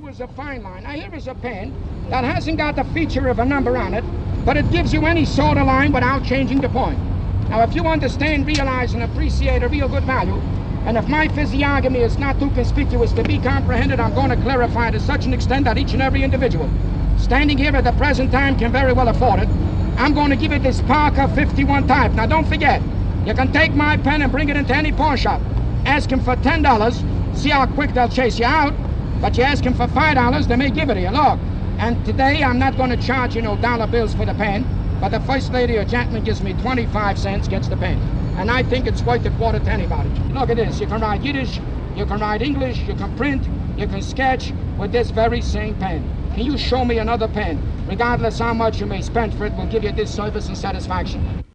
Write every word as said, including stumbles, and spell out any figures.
is a fine line. Now here is a pen that hasn't got the feature of a number on it, but it gives you any sort of line without changing the point. Now if you understand, realize, and appreciate a real good value, and if my physiognomy is not too conspicuous to be comprehended, I'm going to clarify to such an extent that each and every individual standing here at the present time can very well afford it. I'm going to give it this Parker fifty-one type. Now don't forget, you can take my pen and bring it into any pawn shop. Ask them for ten dollars, see how quick they'll chase you out. But you ask them for five dollars, they may give it to you. Look, and today I'm not going to charge you no dollar bills for the pen, but the first lady or gentleman gives me twenty-five cents, gets the pen. And I think it's worth a quarter to anybody. Look at this, you can write Yiddish, you can write English, you can print, you can sketch with this very same pen. Can you show me another pen? Regardless how much you may spend for it, will give you this service and satisfaction.